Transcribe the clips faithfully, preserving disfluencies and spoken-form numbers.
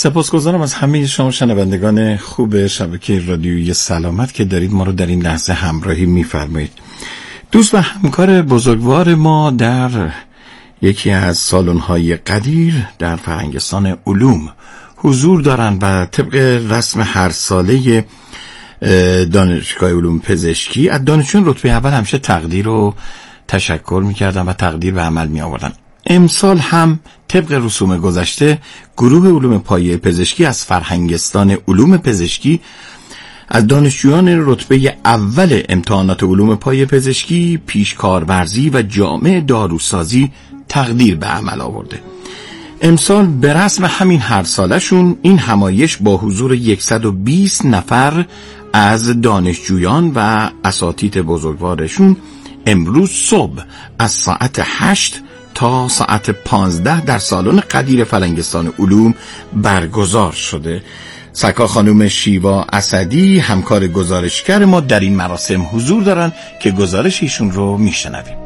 سپاسگزارم از همه شما شنوندگان خوب شبکه رادیویی سلامت که دارید ما رو در این لحظه همراهی می‌فرمایید. دوست و همکار بزرگوار ما در یکی از سالن‌های قدیر در فرهنگستان علوم حضور دارند و طبق رسم هر ساله دانشگاه علوم پزشکی از دانشجویان رتبه اول همیشه تقدیر و تشکر می‌کردن و تقدیر به عمل می‌آوردن. امسال هم طبق رسوم گذشته گروه علوم پایه پزشکی از فرهنگستان علوم پزشکی از دانشجویان رتبه اول امتحانات علوم پایه پزشکی، پیشکارورزی و جامع داروسازی تقدیر به عمل آورده. امسال به رسم همین هر سالشون این همایش با حضور صد و بیست نفر از دانشجویان و اساتید بزرگوارشون امروز صبح از ساعت هشت تا ساعت پانزده در سالن قدیر فرهنگستان علوم برگزار شده. سکا خانم شیوا اسدی همکار گزارشگر ما در این مراسم حضور دارن که گزارش ایشون رو میشنویم.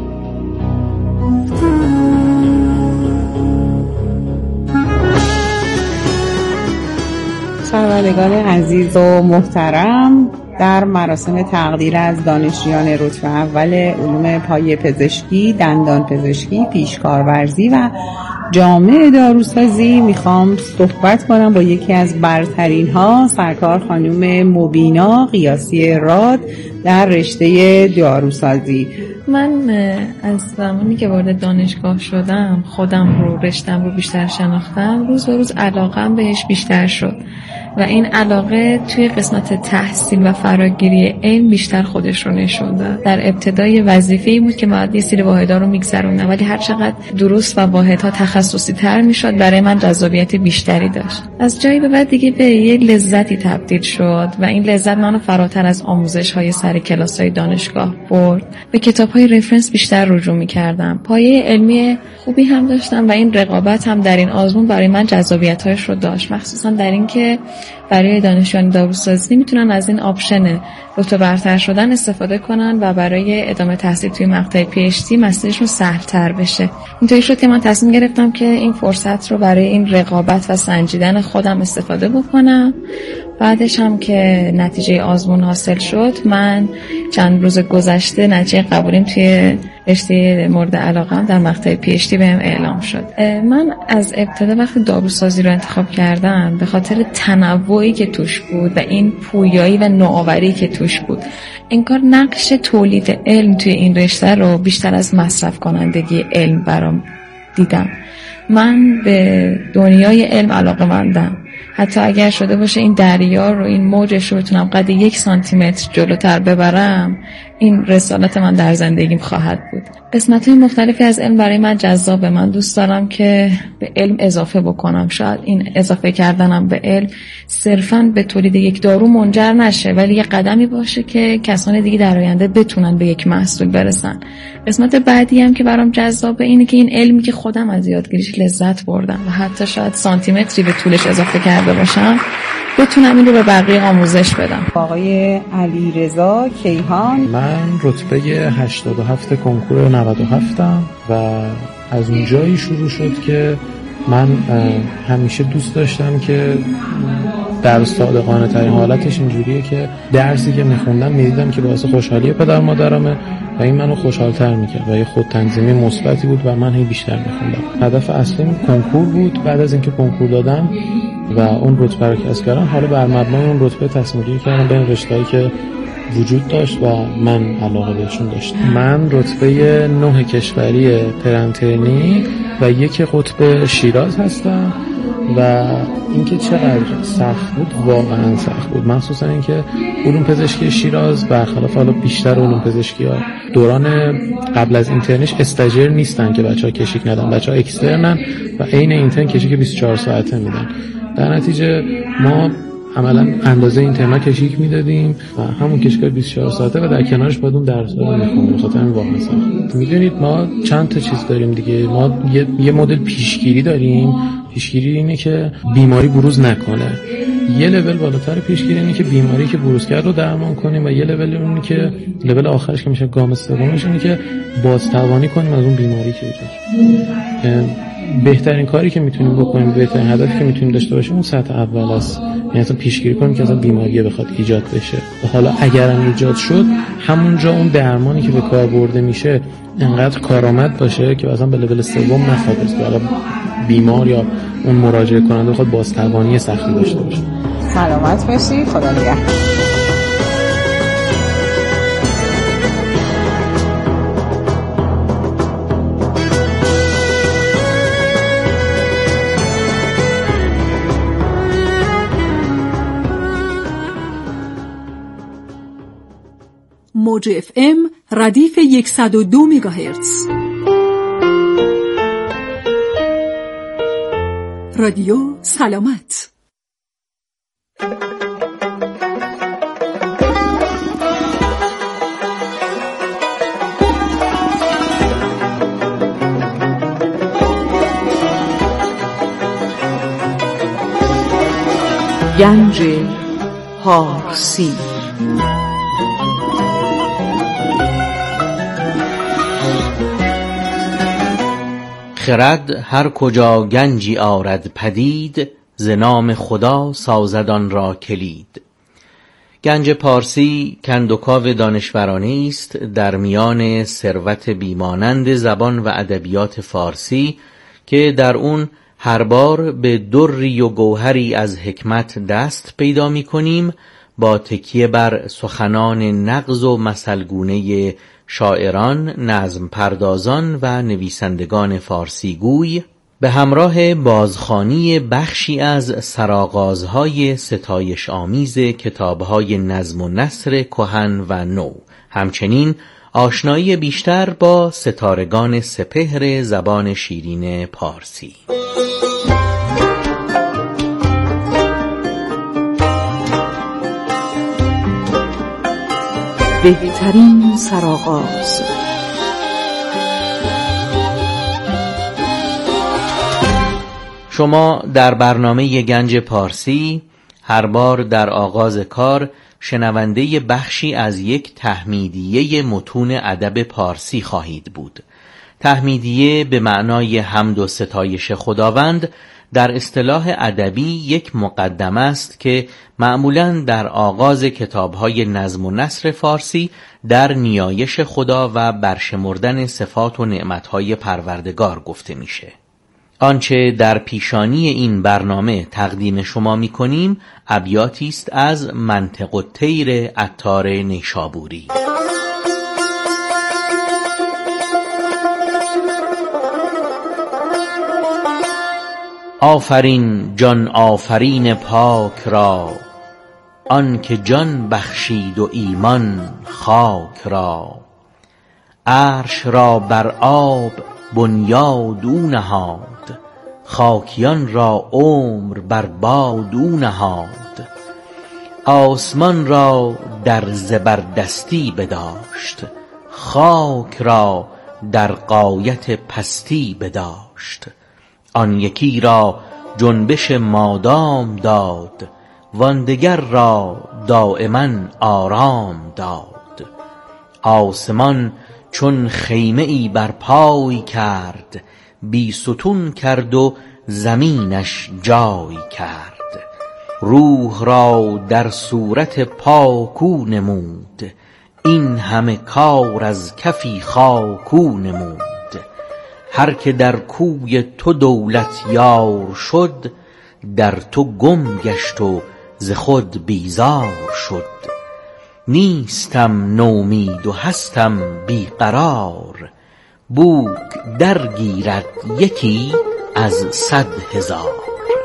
شنوندگان عزیز و محترم، در مراسم تقدیر از دانشجویان رتبه اول علوم پایه پزشکی، دندان پزشکی، پیشکارورزی و جامع داروسازی میخوام صحبت کنم با یکی از برترین ها، سرکار خانم مبینا قیاسی راد در رشته داروسازی. من از زمانی که وارد دانشگاه شدم خودم رو رشتم رو بیشتر شناختم، روز به روز علاقم بهش بیشتر شد و این علاقه توی قسمت تحصیل و فراگیری علم بیشتر خودش رو نشون داد. در ابتدای وظیفه‌ای بود که باید یه سری واحدها رو میگذروندم، ولی هر چقدر دروس و واحدها تخصصی تر میشد برای من جذابیت بیشتری داشت. از جایی به بعد دیگه به یه لذتی تبدیل شد و این لذت منو فراتر از آموزش‌های سر کلاس‌های دانشگاه برد. به کتاب‌های رفرنس بیشتر رجوع می‌کردم. پایه علمی خوبی هم داشتم و این رقابت هم در این آزمون برای من جذابیت‌هاش رو داشت، مخصوصا در این که برای دانشجویان داروسازی میتونن از این آپشن رتبه برتر شدن استفاده کنن و برای ادامه تحصیل توی مقطع پی اچ دی مسیرشون سهل‌تر بشه. اینطوری شد که من تصمیم گرفتم که این فرصت رو برای این رقابت و سنجیدن خودم استفاده بکنم. بعدش هم که نتیجه آزمون حاصل شد، من چند روز گذشته نتیجه قبولیم توی رشته مورد علاقه‌ام در مقطع پی اچ دی بهم اعلام شد. من از ابتدا وقتی داروسازی رو انتخاب کردم به خاطر تنوعی که توش بود و این پویایی و نوآوری که توش بود، انگار نقش تولید علم توی این رشته رو بیشتر از مصرف کنندگی علم برام دیدم. من به دنیای علم علاقه‌مندم، حتی اگر شده باشه این دریا رو، این موجش رو بتونم قد یک سانتی متر جلوتر ببرم، این رسالت من در زندگیم خواهد بود. قسمت‌های مختلفی از علم برای من جذابه. من دوست دارم که به علم اضافه بکنم. شاید این اضافه کردنم به علم صرفاً به تولید یک دارو منجر نشه، ولی یه قدمی باشه که کسان دیگه در آینده بتونن به یک محصول برسن. قسمت بعدی هم که برام جذابه اینه که این علمی که خودم از یادگیریش لذت بردم و حتی شاید سانتی متری به طولش اضافه کرده باشم، بتونم این رو به بقیه آموزش بدم. آقای علیرضا کیهان، من رتبه هشتاد و هفت کنکور نود و هفتم و از اون جایی شروع شد که من همیشه دوست داشتم که در صادقانه ترین حالتش اینجوریه که درسی که میخوندم میدیدم که باعث خوشحالی پدر مادرمه و این منو خوشحال‌تر میکرد و یه خود تنظیمی مثبتی بود و من هی بیشتر میخوندم. هدف اصلیم کنکور بود. بعد از اینکه کنکور دادم و اون رتبه رو کسب کردم، حالا بر مبنای اون رتبه تصمیم گیری کردم بین رشته‌ای که وجود داشت و من علاقه بهشون داشتم. من رتبه نه کشوری پرنترنی و یک قطب شیراز هستم و اینکه چقدر سخت بود، واقعا سخت بود، مخصوصا اینکه علوم پزشکی شیراز برخلاف حالا بیشتر علوم پزشکی ها دوران قبل از اینترنش استاژر نیستن که بچه‌ها کشیک ندن، بچه‌ها اکسترنن و عین اینترن کشیک بیست و چهار ساعته میدن. در نتیجه ما عملا اندازه اینترنا کشیک میدادیم و همون کشیک بیست و چهار ساعته و در کنارش باید اون درس رو میخونیم. خاطر همین واقعا سخت. میدونید ما چند تا چیز داریم دیگه. ما یه, یه مدل پیشگیری داریم. پیشگیری اینه که بیماری بروز نکنه. یه لول بالاتر پیشگیری اینه که بیماری که بروز کرد رو درمان کنیم و یه لول اینه که لول آخرش که میشه گام سومش اینه که بازتوانی کنیم از اون بیماری که ایجاد شد. بهترین کاری که میتونیم بکنیم، بهترین هدفی که میتونیم داشته باشیم اون سطح اول است، یعنی اصلا پیشگیری کنیم که اصلا بیماری بخواد ایجاد بشه. و حالا اگرم ایجاد شد، همونجا اون درمانی که به کار برده میشه انقدر کارآمد باشه که اصلا به لول سوم نخواد است که حالا بیمار یا اون مراجعه کننده بخواد بازتوانی سختی داشته باشه. سلامت باشی، خدا نگهدار. موج اف ام ردیف صد و دو مگاهرتز. رادیو سلامت. گنج پارسی. خرد هر کجا گنجی آرد پدید، ز نام خدا سازد آن را کلید. گنج پارسی کندوکاو دانشورانه است در میان ثروت بیمانند زبان و ادبیات فارسی که در اون هر بار به دری و گوهری از حکمت دست پیدا می کنیم، با تکیه بر سخنان نغز و مثلگونه شاعران، نظم پردازان و نویسندگان فارسی گوی، به همراه بازخوانی بخشی از سرآغازهای ستایش آمیز کتابهای نظم و نثر کهن و نو، همچنین آشنایی بیشتر با ستارگان سپهر زبان شیرین پارسی. بهترین سرآغاز. شما در برنامه گنج پارسی هر بار در آغاز کار شنونده بخشی از یک تحمیدیه متون ادب پارسی خواهید بود. تحمیدیه به معنای حمد و ستایش خداوند در اصطلاح ادبی یک مقدمه است که معمولاً در آغاز کتاب‌های نظم و نثر فارسی در نیایش خدا و برشمردن صفات و نعمت‌های پروردگار گفته میشه. آنچه در پیشانی این برنامه تقدیم شما می‌کنیم ابیاتی است از منطق الطیر عطار نیشابوری. آفرین جان آفرین پاک را، آن که جان بخشید و ایمان خاک را. عرش را بر آب بنیاد او نهاد، خاکیان را عمر بر باد او نهاد. آسمان را در زبردستی بداشت، خاک را در غایت پستی بداشت. آن یکی را جنبش مادام داد، وان دگر را دائما آرام داد. آسمان چون خیمه ای بر پای کرد، بی ستون کرد و زمینش جای کرد. روح را در صورت پاکو نمود، این همه کار از کفی خاکو نمود. هر که در کوی تو دولت یار شد، در تو گم گشت و ز خود بیزار شد. نیستم نومید و هستم بیقرار، بوک درگیرد یکی از صد هزار.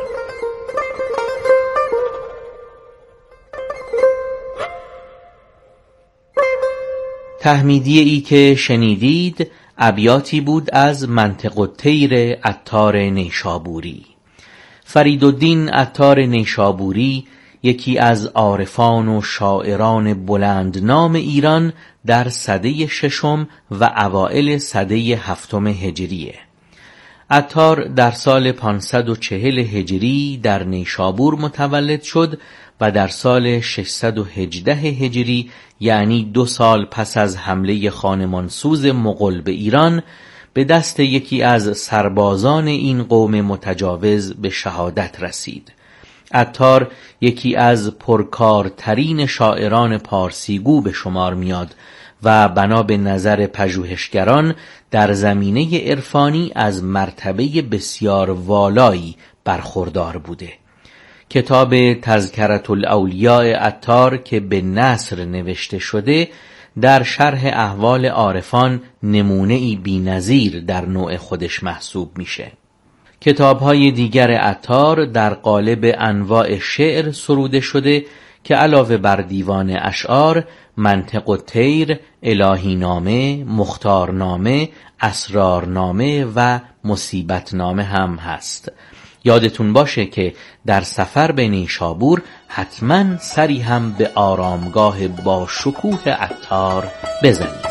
تحمیدیه ای که شنیدید ابیاتی بود از منطق الطیر عطار نیشابوری. فریدالدین عطار نیشابوری یکی از عارفان و شاعران بلند نام ایران در سده ششم و اوائل سده هفتم هجریه. عطار در سال پانصد و چهل هجری در نیشابور متولد شد و در سال ششصد و هجده هجری، یعنی دو سال پس از حمله خانمانسوز مغول به ایران، به دست یکی از سربازان این قوم متجاوز به شهادت رسید. عطار یکی از پرکارترین شاعران پارسیگو به شمار میاد و بنا به نظر پژوهشگران در زمینه عرفانی از مرتبه بسیار والایی برخوردار بوده. کتاب تذکرة الاولیاء عطار که به نثر نوشته شده در شرح احوال عارفان نمونه‌ای بی‌نظیر در نوع خودش محسوب میشه. کتاب‌های دیگر عطار در قالب انواع شعر سروده شده که علاوه بر دیوان اشعار، منطق الطیر، الهی نامه، مختار نامه، اسرار نامه و مصیبت نامه هم هست. یادتون باشه که در سفر به نیشابور حتما سری هم به آرامگاه با شکوه عطار بزنید.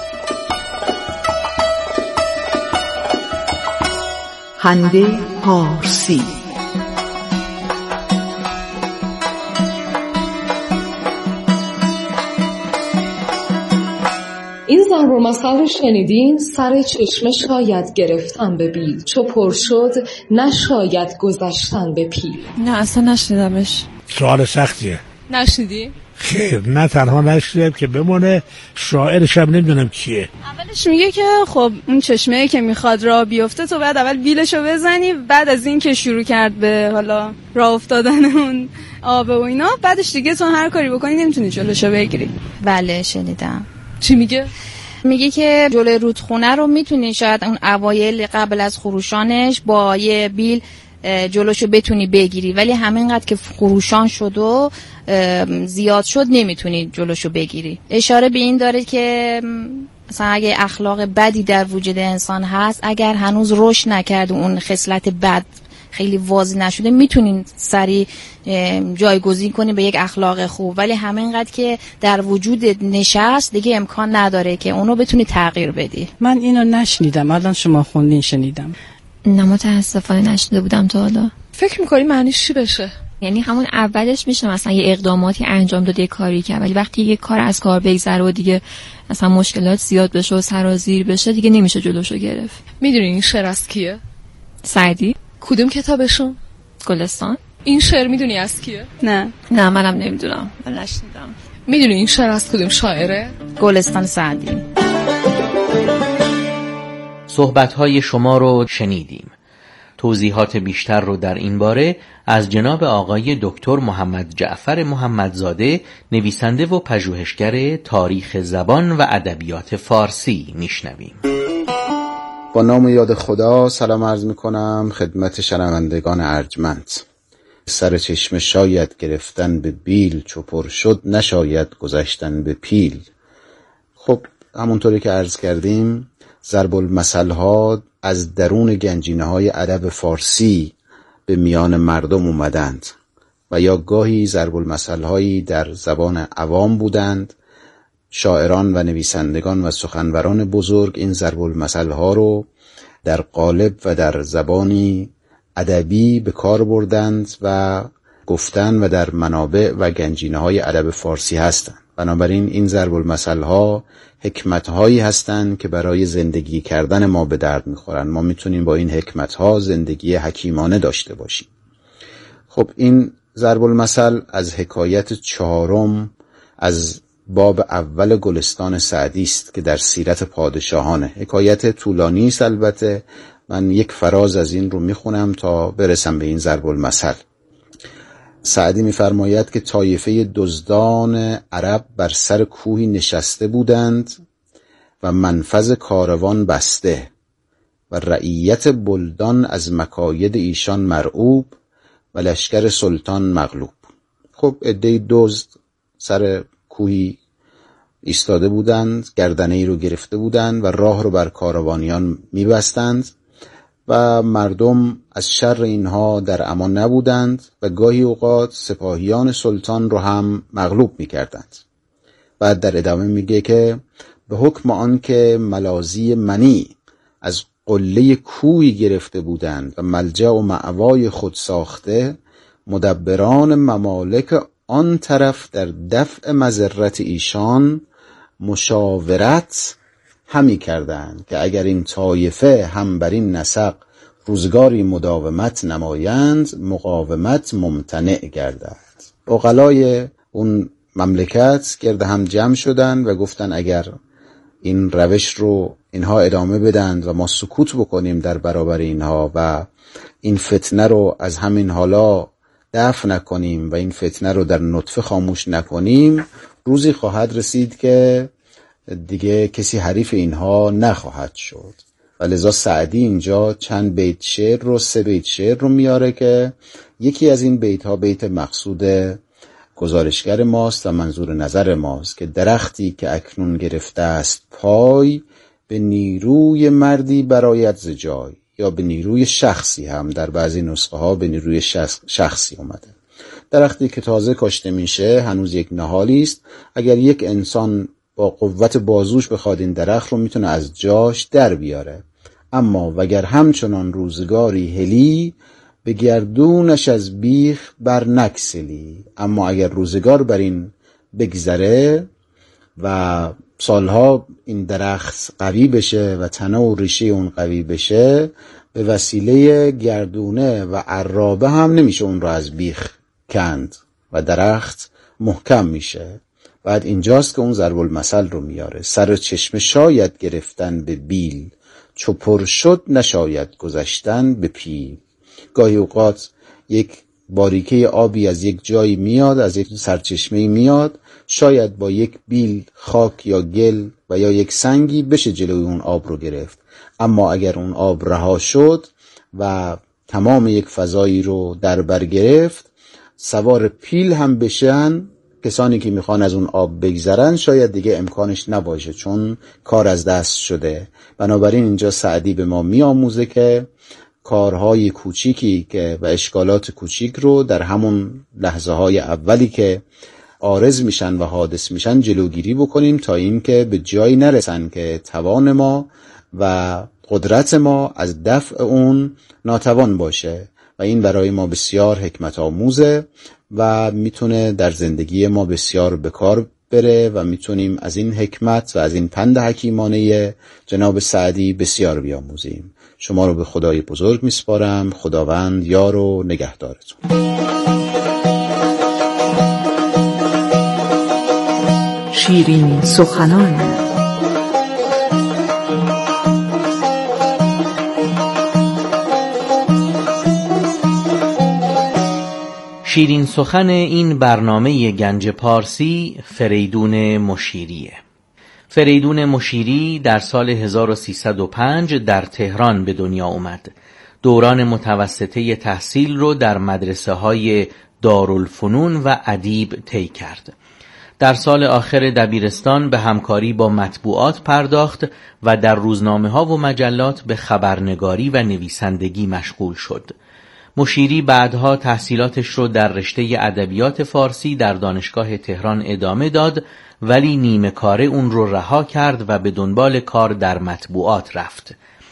هنده پارسی. این ضرب المثل رو شنیدین؟ سر چشمه شاید گرفتن به بیل، چو پر شد نشاید گذشتن به پیل. نه اصلا نشنیدمش. سوال سختیه. نشنیدی؟ خیر، نه تنها نشنیدم که بمونه شاعرش هم نمیدونم کیه. اولش میگه که خب اون چشمه که میخواد راه بیفته تو بعد اول بیلشو بزنی، بعد از این که شروع کرد به حالا راه افتادن اون آب و اینا، بعدش دیگه تو هر کاری بکنی نمیتونی جلوشو بگیری. بله شنیدم. چی میگه؟ میگه که جلوی رودخونه رو میتونی شاید اون اوایل قبل از خروشانش با یه بیل جلوشو بتونی بگیری، ولی همینقدر که خروشان شد و زیاد شد نمیتونی جلوشو بگیری. اشاره به این داره که مثلا اگه اخلاق بدی در وجود انسان هست، اگر هنوز رشد نکرده اون خصلت بد خیلی واضح نشده، میتونین سری جایگزین کنی به یک اخلاق خوب، ولی همینقدر که در وجود نشست دیگه امکان نداره که اونو بتونی تغییر بدی. من اینو نشنیدم، الان شما خوندین شنیدم. نه متاسفانه نشنیده بودم تا حالا. فکر میکنی معنیش چی بشه؟ یعنی همون اولش میشه مثلا یه اقداماتی انجام داده، یه کاری کرد، ولی وقتی یه کار از کار بگذره و دیگه مثلا مشکلات زیاد بشه و سرازیر بشه دیگه نمیشه جلوشو گرفت. میدونی این شعر از کیه؟ سعدی. کدوم کتابشون؟ گلستان. این شعر میدونی از کیه؟ نه نه منم نمیدونم، من نشنیدم. میدونی این شعر از کدوم شاعره؟ گلستان سعدی. صحبت‌های شما رو شنیدیم. توضیحات بیشتر رو در این باره از جناب آقای دکتر محمد جعفر محمدزاده، نویسنده و پژوهشگر تاریخ زبان و ادبیات فارسی میشنویم. با نام یاد خدا سلام عرض میکنم خدمت شنوندگان ارجمند. سر چشمه شاید گرفتن به بیل، چو پر شد نشاید گذشتن به پیل. خب همونطوری که عرض کردیم ضرب المثل ها از درون گنجینه های ادب فارسی به میان مردم اومدند و یا گاهی ضرب المثل هایی در زبان عوام بودند. شاعران و نویسندگان و سخنوران بزرگ این ضرب المثل ها رو در قالب و در زبانی ادبی به کار بردند و گفتن و در منابع و گنجینه های ادب فارسی هستند. بنابراین این ضرب المثل ها حکمت هایی هستند که برای زندگی کردن ما به درد میخورن. ما میتونیم با این حکمت ها زندگی حکیمانه داشته باشیم. خب این ضرب المثل از حکایت چهارم از باب اول گلستان سعدی است که در سیرت پادشاهانه. حکایت طولانی است، البته من یک فراز از این رو میخونم تا برسم به این ضرب المثل. سعدی میفرماید که طایفه دزدان عرب بر سر کوهی نشسته بودند و منفذ کاروان بسته و رعیت بلدان از مکاید ایشان مرعوب و لشکر سلطان مغلوب. خب عده دزد سر کوهی ایستاده بودند، گردنه ای رو گرفته بودند و راه رو بر کاروانیان میبستند و مردم از شر اینها در امان نبودند و گاهی اوقات سپاهیان سلطان رو هم مغلوب میکردند. بعد در ادامه میگه که به حکم آن که ملازی منی از قله کوهی گرفته بودند و ملجأ و مأوای خود ساخته، مدبران ممالک آن طرف در دفع مضرت ایشان مشاورت همی کردند که اگر این طایفه هم بر این نسق روزگاری مداومت نمایند مقاومت ممتنع گردد. عقلای اون مملکت گرد هم جمع شدن و گفتن اگر این روش رو اینها ادامه بدند و ما سکوت بکنیم در برابر اینها و این فتنه رو از همین حالا دفع نکنیم و این فتنه رو در نطفه خاموش نکنیم، روزی خواهد رسید که دیگه کسی حریف اینها نخواهد شد. و لذا سعدی اینجا چند بیت شعر رو سه بیت شعر رو میاره که یکی از این بیت ها بیت مقصود گزارشگر ماست و منظور نظر ماست که درختی که اکنون گرفته است پای به نیروی مردی برآید ز جای، یا به نیروی شخصی، هم در بعضی نسخه ها به نیروی شخص شخصی اومده. درختی که تازه کاشته میشه هنوز یک نهالی است. اگر یک انسان با قوت بازوش بخواد این درخت رو میتونه از جاش در بیاره، اما وگر همچنان روزگاری هلی به گردونش از بیخ بر نکسلی. اما اگر روزگار بر این بگذره و سالها این درخت قوی بشه و تنه و ریشه اون قوی بشه، به وسیله گردونه و عرابه هم نمیشه اون رو از بیخ کند و درخت محکم میشه. بعد اینجاست که اون ضرب المثل رو میاره: سر چشمه شاید گرفتن به بیل، چو پر شد نشاید گذشتن به پیل. گاهی اوقات یک باریکه آبی از یک جایی میاد، از یک سرچشمه میاد، شاید با یک بیل خاک یا گل و یا یک سنگی بشه جلوی اون آب رو گرفت. اما اگر اون آب رها شد و تمام یک فضایی رو در بر گرفت، سوار پیل هم بشن کسانی که میخوان از اون آب بگذرن، شاید دیگه امکانش نباشه چون کار از دست شده. بنابراین اینجا سعدی به ما میآموزه که کارهای کوچیکی که و اشکالات کوچیک رو در همون لحظه های اولی که عارض میشن و حادث میشن جلوگیری بکنیم تا این که به جایی نرسن که توان ما و قدرت ما از دفع اون ناتوان باشه. و این برای ما بسیار حکمت آموزه و میتونه در زندگی ما بسیار به کار بره و میتونیم از این حکمت و از این پند حکیمانه جناب سعدی بسیار بیاموزیم. شما رو به خدای بزرگ میسپارم. خداوند یار و نگهدارتون. شیرین سخنان. شیرین سخن این برنامه گنج پارسی فریدون مشیریه. فریدون مشیری در سال هزار و سیصد و پنج در تهران به دنیا اومد. دوران متوسطه تحصیل رو در مدرسه های دارالفنون و ادیب طی کرد. در سال آخر دبیرستان به همکاری با مطبوعات پرداخت و در روزنامه ها و مجلات به خبرنگاری و نویسندگی مشغول شد. مشیری بعدها تحصیلاتش رو در رشته ادبیات فارسی در دانشگاه تهران ادامه داد، ولی نیمه کاره اون رو رها کرد و به دنبال کار در مطبوعات رفت.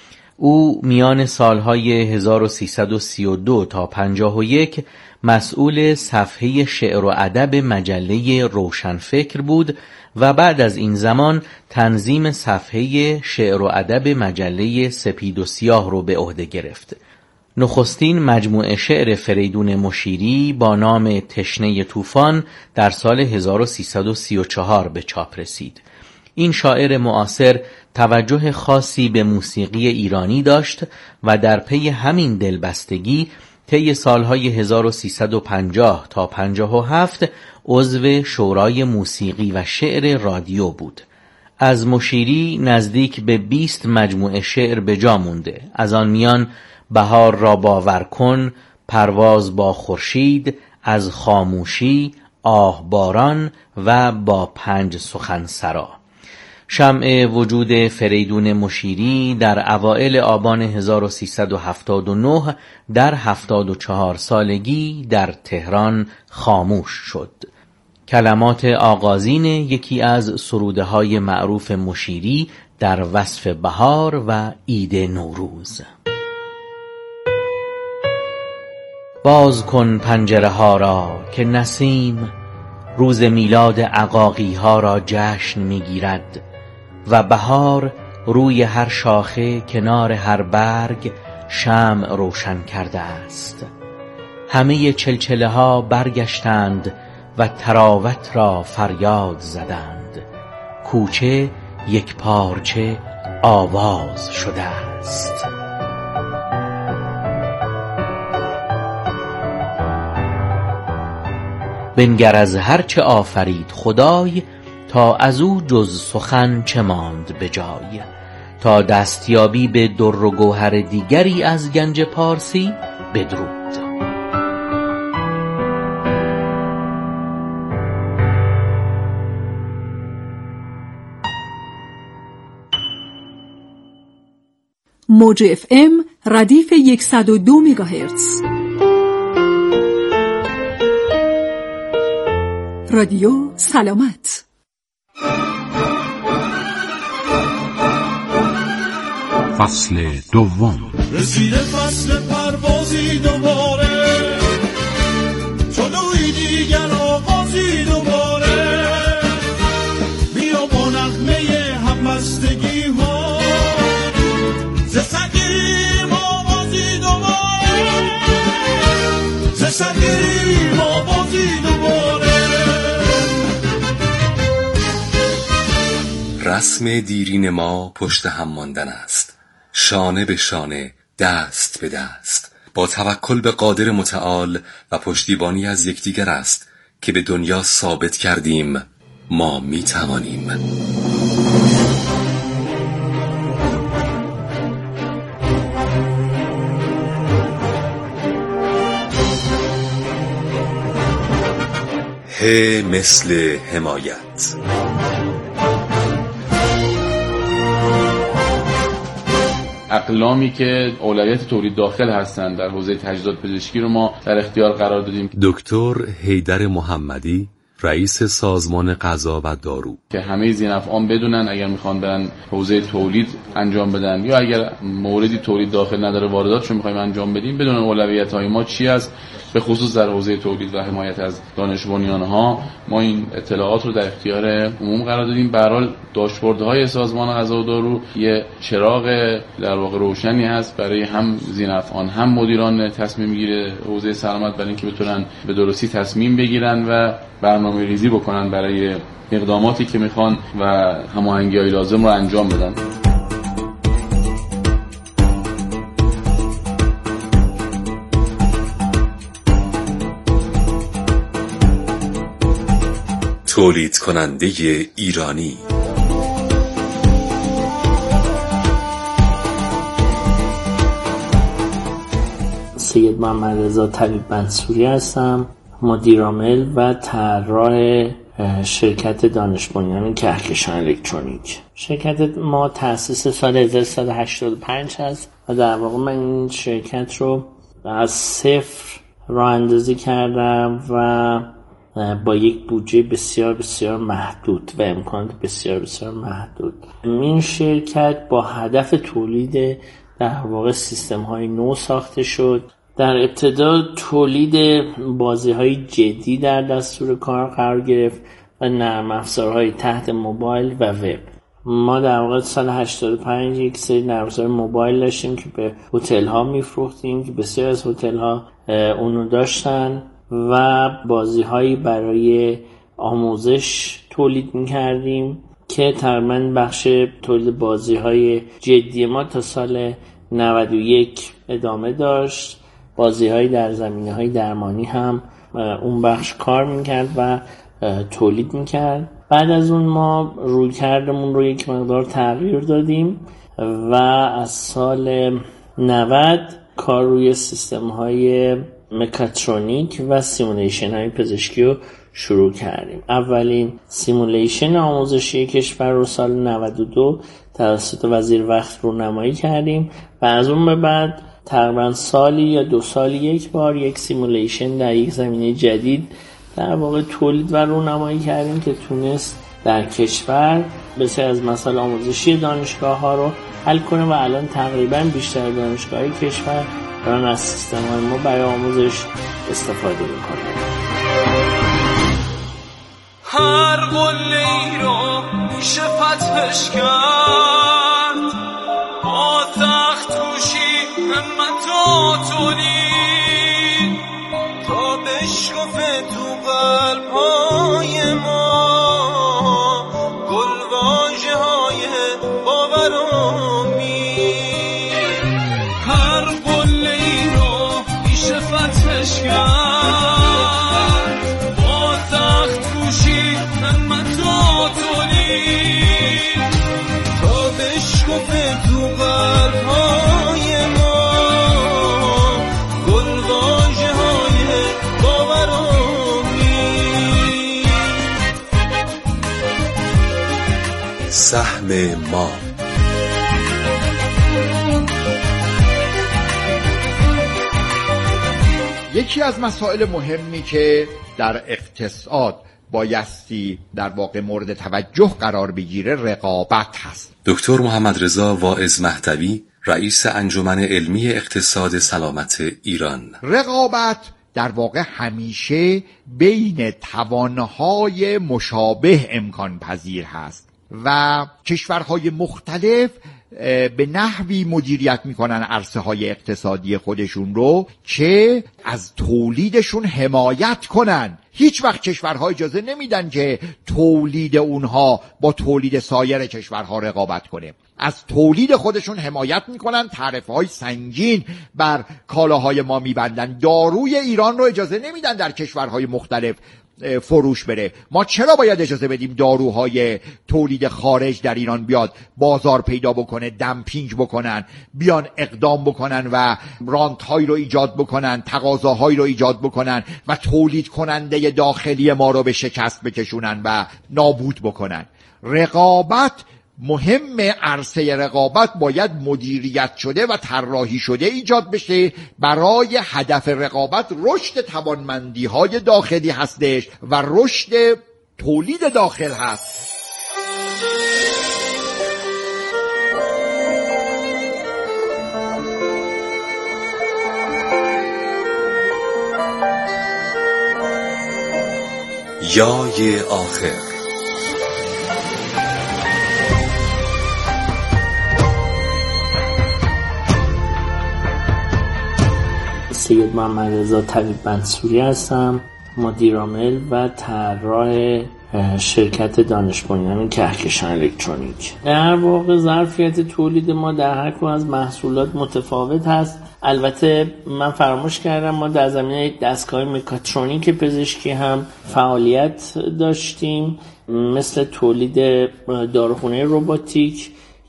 او میان سالهای هزار و سیصد و سی و دو تا پنجاه و یک مسئول صفحه شعر و ادب مجله روشنفکر بود و بعد از این زمان تنظیم صفحه شعر و ادب مجله سپید و سیاه رو به عهده گرفت. نخستین مجموعه شعر فریدون مشیری با نام تشنه طوفان در سال هزار و سیصد و سی و چهار به چاپ رسید. این شاعر معاصر توجه خاصی به موسیقی ایرانی داشت و در پی همین دلبستگی طی سالهای هزار و سیصد و پنجاه تا پنجاه و هفت عضو شورای موسیقی و شعر رادیو بود. از مشیری نزدیک به بیست مجموعه شعر به جا مونده. از آن میان بهار را باور کن، پرواز با خورشید، از خاموشی، آه باران و با پنج سخن سرا. شمع وجود فریدون مشیری در اوائل آبان هزار و سیصد و هفتاد و نه در هفتاد و چهار سالگی در تهران خاموش شد. کلمات آغازین یکی از سروده های معروف مشیری در وصف بهار و عید نوروز. باز کن پنجره ها را که نسیم روز میلاد عقاقی ها را جشن میگیرد و بهار روی هر شاخه کنار هر برگ شمع روشن کرده است. همه چلچله ها برگشتند و تراوت را فریاد زدند. کوچه یک پارچه آواز شده است. بنگر از هر چه آفرید خدای، تا از او جز سخن چه ماند به جای. تا دستیابی به در و گوهر دیگری از گنج پارسی، بدرود. موج اف ام ردیف صد و دو مگاهرتز. رادیو سلامت. فصل دوم. رسیده فصل پروازی دوباره، طلوعی دیگر آغازی دوباره. بیا با نغمه همبستگی ها، ز سگیم آوازی دوباره، ز سگیم آوازی دوباره. رسم دیرین ما پشت هم ماندن است، شانه به شانه، دست به دست، با توکل به قادر متعال و پشتیبانی از یکدیگر است که به دنیا ثابت کردیم ما می توانیم. ه مثل حمایت. اقلامی که اولویت تولید داخل هستند در حوزه تجهیزات پزشکی رو ما در اختیار قرار دادیم. دکتر حیدر محمدی، رئیس سازمان غذا و دارو، که همه ذی‌نفعان بدونن اگر میخوان برن حوزه تولید انجام بدن یا اگر موردی تولید داخل نداره وارداتشو میخوایم انجام بدیم، بدونن اولویت‌های ما چی است. به خصوص در حوزه تولید و حمایت از دانش بنیان‌ها ما این اطلاعات رو در اختیار عموم قرار دادیم. به هر حال داشبوردهای سازمان غذا و دارو یه چراغ در واقع روشنی هست برای هم ذی‌نفعان هم مدیران تصمیم گیری حوزه سلامت، برای اینکه بتونن به درستی تصمیم بگیرن و برنامه ریزی بکنن برای اقداماتی که میخوان و هماهنگی‌های لازم رو انجام بدن. تولید کننده ایرانی. سید محمد رضا طبیب منصوری هستم، مدیر عامل و طراح شرکت دانش بنیان کهکشان الکترونیک. شرکت ما تأسیس سال هزار و سیصد و هشتاد و پنج هست و در واقع من این شرکت رو از صفر راه اندازی کردم و با یک بودجه بسیار بسیار محدود و امکانات بسیار بسیار محدود. این شرکت با هدف تولید در واقع سیستم های نو ساخته شد. در ابتدا تولید بازی های جدی در دستور کار قرار گرفت و نرم افزارهای تحت موبایل و وب. ما در واقع سال هشتاد و پنج یک سری نرم افزار موبایل داشتیم که به هتل ها میفروختیم که بسیار از هتل ها اونو داشتن و بازی هایی برای آموزش تولید میکردیم که تقریباً بخش تولید بازی های جدی ما تا سال نود و یک ادامه داشت. بازی های در زمینه های درمانی هم اون بخش کار میکرد و تولید میکرد. بعد از اون ما روی کردمون رو یک مقدار تغییر دادیم و از سال نود کار روی سیستم های مکاترونیک و سیمولیشن های پزشکی رو شروع کردیم. اولین سیمولیشن آموزشی کشور رو سال نود و دو توسط وزیر وقت رونمایی کردیم و از اون به بعد تقریبا سالی یا دو سالی یک بار یک سیمولیشن در یک زمینه جدید در واقع تولید و رونمایی کردیم که تونست در کشور بسیار از مسائل آموزشی دانشگاه ها رو حل کنه و الان تقریبا بیشتر دانشگاه های کشور دارن از سیستم های ما برای آموزش استفاده میکنن. هر قله‌ای رو میشه فتحش کرد، سهم ما. یکی از مسائل مهمی که در اقتصاد بایستی در واقع مورد توجه قرار بگیره رقابت هست. دکتر محمد رضا واعظ مهدوی، رئیس انجمن علمی اقتصاد سلامت ایران: رقابت در واقع همیشه بین توانهای مشابه امکان پذیر هست و کشورهای مختلف به نحوی مدیریت میکنن عرصه های اقتصادی خودشون رو که از تولیدشون حمایت کنن. هیچ وقت کشورها اجازه نمیدن که تولید اونها با تولید سایر کشورها رقابت کنه. از تولید خودشون حمایت میکنن، تعرفه‌های سنگین بر کالاهای ما میبندن. داروی ایران رو اجازه نمیدن در کشورهای مختلف فروش بره. ما چرا باید اجازه بدیم داروهای تولید خارج در ایران بیاد بازار پیدا بکنه، دمپینگ بکنن، بیان اقدام بکنن و رانت‌هایی رو ایجاد بکنن، تقاضاهایی رو ایجاد بکنن و تولید کننده داخلی ما رو به شکست بکشونن و نابود بکنن؟ رقابت مهم، عرصه رقابت باید مدیریت شده و طراحی شده ایجاد بشه. برای هدف رقابت رشد توانمندی های داخلی هستش و رشد تولید داخل هست. یای آخر. سید محمد رضا طبیب منصوری هستم، مدیر عامل و طراح شرکت دانش بنیان کهکشان الکترونیک. در واقع ظرفیت تولید ما در هر کدوم از محصولات متفاوت هست. البته من فراموش کردم ما در زمینه دستگاه مکاترونیک پزشکی هم فعالیت داشتیم، مثل تولید داروخانه رباتیک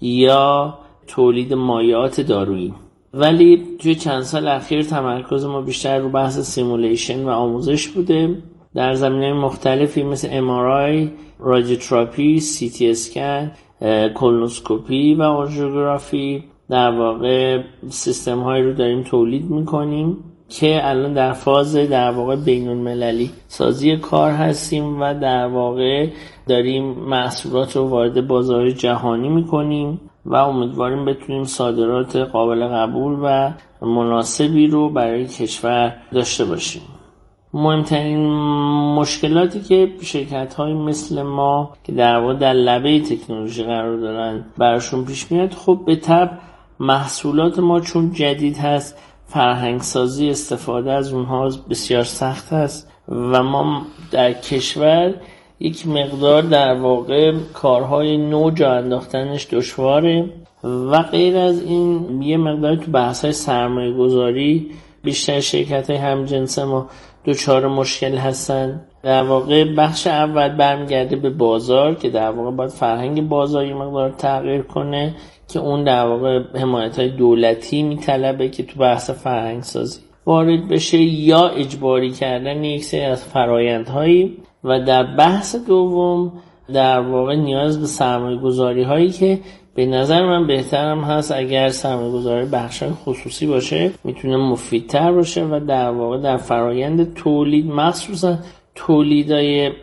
یا تولید مایعات دارویی. ولی توی چند سال اخیر تمرکز ما بیشتر رو بحث سیمولیشن و آموزش بوده در زمینه مختلفی مثل ام آر آی، رادیوتراپی، سی تی اسکن، کولونوسکوپی و آنژیوگرافی. در واقع سیستم هایی رو داریم تولید میکنیم که الان در فاز در واقع بین المللی سازی کار هستیم و در واقع داریم محصولات رو وارد بازار جهانی میکنیم و امیدواریم بتونیم صادرات قابل قبول و مناسبی رو برای کشور داشته باشیم. مهمترین مشکلاتی که شرکت‌های مثل ما که در واقع در لبه تکنولوژی قرار دارن براشون پیش میاد، خب به طبع محصولات ما چون جدید هست، فرهنگسازی استفاده از اونها بسیار سخت هست و ما در کشور یک مقدار در واقع کارهای نو جا انداختنش دشواره و غیر از این یه مقدار تو بحث‌های سرمایه گذاری بیشتر شرکت‌های همجنس ما دچار مشکل هستن. در واقع بخش اول برمیگرده به بازار که در واقع باید فرهنگ بازاری مقدار تغییر کنه که اون در واقع حمایت‌های دولتی میطلبه که تو بحث فرهنگ سازی وارد بشه یا اجباری کردن یک سری از فرایندهایی. و در بحث دوم در واقع نیاز به سرمایه گذاری هایی که به نظر من بهترم هست اگر سرمایه گذاری بخشای خصوصی باشه میتونه مفیدتر باشه و در واقع در فرایند تولید مخصوصا تولیدای